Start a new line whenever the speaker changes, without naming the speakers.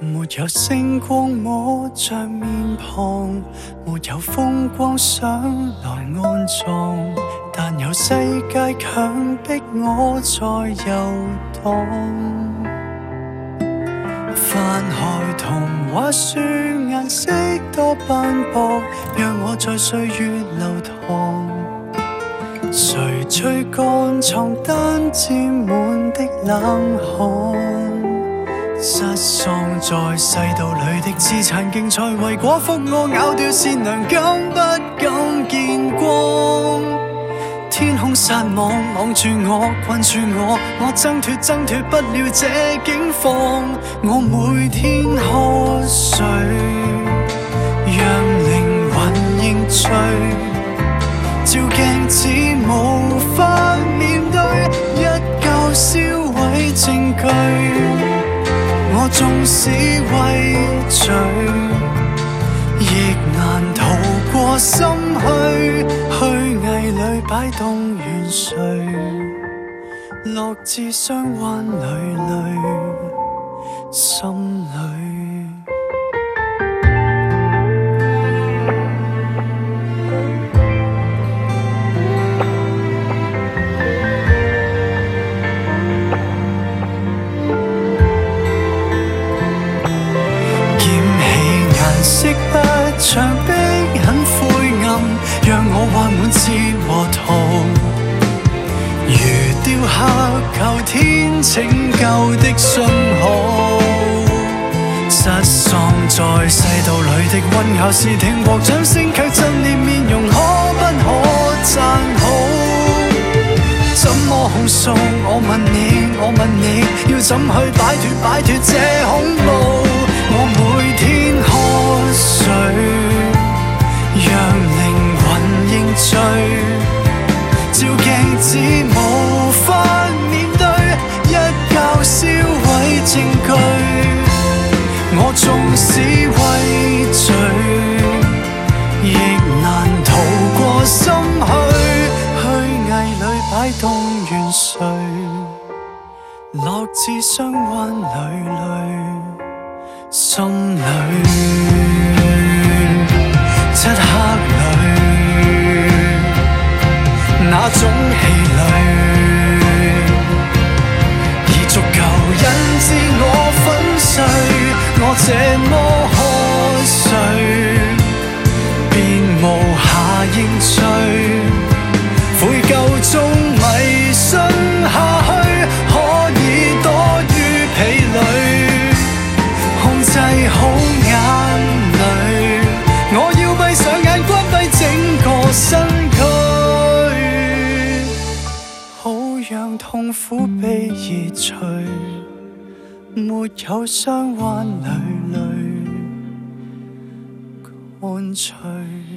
没有星光摸着面庞，没有风光想来安葬，但有世界强迫我在游荡。翻开童话书，颜色多斑驳，让我在岁月流淌。谁吹干床单沾满的冷汗？失丧在世道里的自残竞赛，为果腹我咬掉善良，敢不敢見光？天空撒網，網住我，困住我，我掙脫不了這境況。我每天喝水，讓靈魂認罪，照鏡子無法面對，一覺燒毀證據。我縱使畏罪，亦難逃過心虛，虛偽裏擺動元帥，樂至雙彎纍纍，心裏。色不牆壁很灰暗，讓我畫滿字和圖，如雕刻舊天拯救的信號。失喪在世道裏的溫校視聽和掌聲，卻震裂面容，可不可讚好？怎麼控訴？我問你，要怎去擺脫這恐怖？我每天喝水，讓靈魂認罪，照鏡子無法面對，一覺燒毀證據。我縱使畏罪，亦難逃過心虛，虛偽裏擺動元帥，樂至雙彎纍纍。心裏漆黑裏，那種氣餒，已足夠引致我粉碎。我這麼喝水，便無暇認罪，悔疚中迷信下去，可以多於疲累。控制好眼淚，我要閉上眼，關閉整個身軀，好讓痛苦被移除，沒有雙彎纍纍，乾脆。